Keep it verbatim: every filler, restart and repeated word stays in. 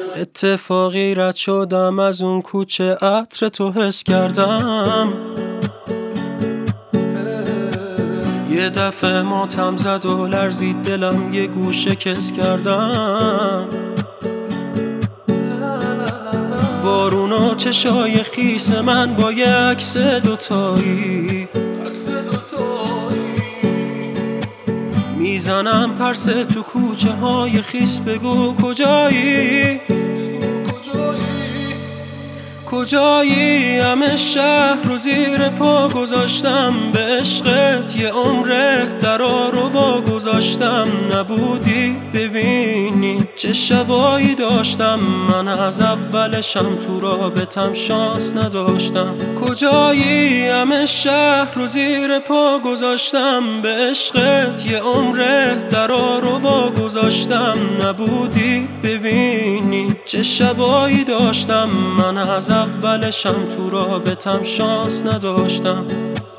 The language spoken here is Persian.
اتفاقی رد شدم از اون کوچه، عطر تو حس کردم. یه دفعه ماتم زد و لرزید دلم، یه گوشه کس کردم. بارون و چشای خیس من با یه عکس دوتایی، میزنم پرسه تو کوچه های خیس، بگو کجایی؟ کجایی؟ همه شهر رو زیر پا گذاشتم، به عشقت یه عمره درا رو وا گذاشتم. نبودی ببینی چه شبایی داشتم، من از اولشم تو رابطم شانس نداشتم. کجایی؟ همه شهر رو زیر پا گذاشتم، به عشقت یه عمره درا رو وا گذاشتم. نبودی ببینی چه شبایی داشتم، من از اولشم تو رابطم شانس نداشتم.